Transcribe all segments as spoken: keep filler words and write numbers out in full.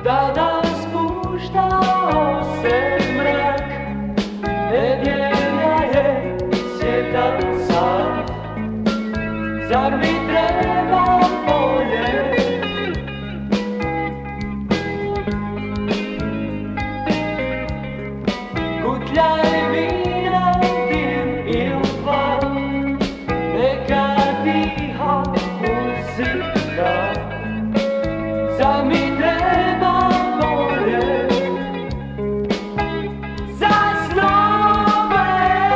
Tada spuštao se mrak, nedjelja je sjetan sad. Zar mi treba bolje? Kutljaj vina, dim i upa, neka tiha muzika. Zar mi treba bolje? Za snove.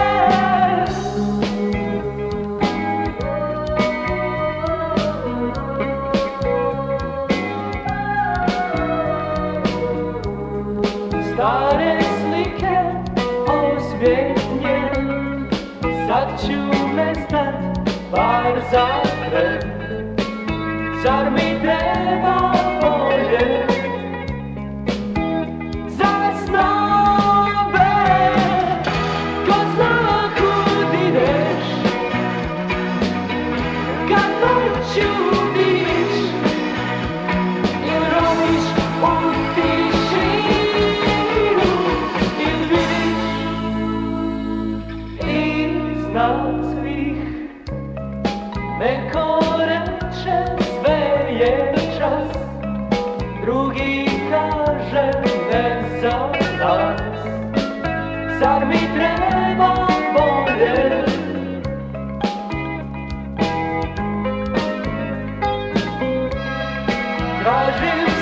Stare slike osvjetlje, sad ću nestat bar za tebe. Zar mi treba bolje? Za snove. Ko zna kud ideš, kad noću diš, il roniš u tišinu, il vidiš iznad svih. Neko reče sve je čas, drugi kaže ne za nas. Zar mi treba bolje? Tražim